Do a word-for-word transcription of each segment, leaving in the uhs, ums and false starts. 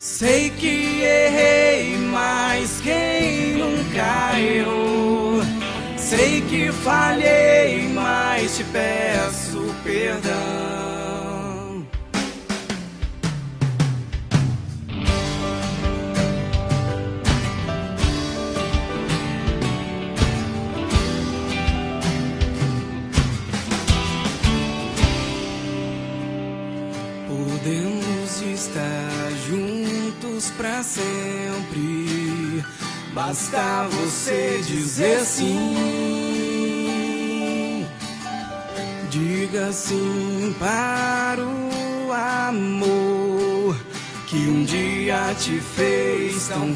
Sei que errei, mas quem nunca errou? Sei que falhei, mas te peço perdão. Podemos estar juntos pra sempre, basta você dizer sim. Diga sim para o amor que um dia te fez tão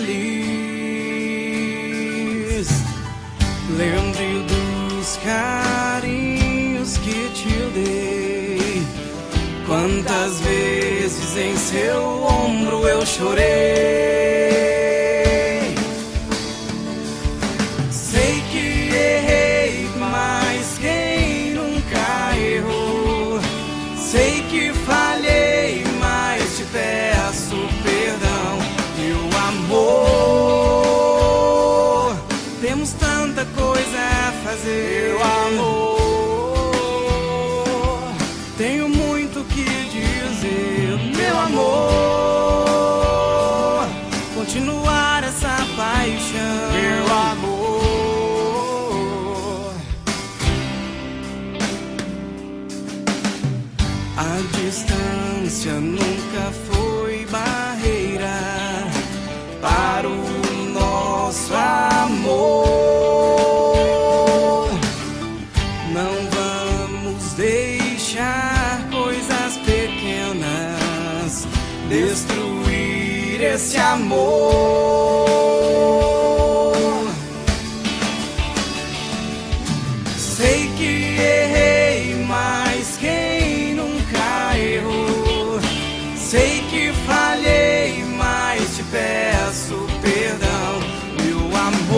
feliz. Lembre dos carinhos que te dei, quantas vezes em seu ombro eu chorei. Sei que errei, mas quem nunca errou? Sei que falhei, mas te peço perdão. Meu amor, temos tanta coisa a fazer. Meu amor, tenho muito que dizer. Meu amor, continuar essa paixão. Meu amor, a distância nunca foi barreira para o nosso amor. Não vamos deixar coisas pequenas destruir esse amor. Sei que errei, mas quem nunca errou? Sei que falhei, mas te peço perdão. Meu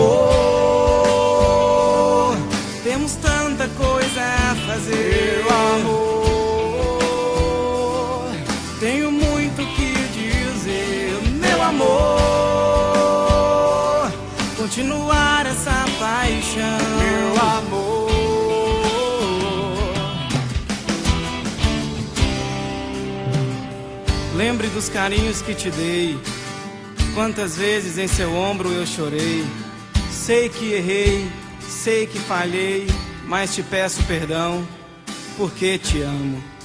amor, temos tanta coisa a fazer. Meu amor, tenho muito que dizer. Meu amor, continuar essa paixão. Meu amor, lembre dos carinhos que te dei, quantas vezes em seu ombro eu chorei. Sei que errei, sei que falhei, mas te peço perdão, porque te amo.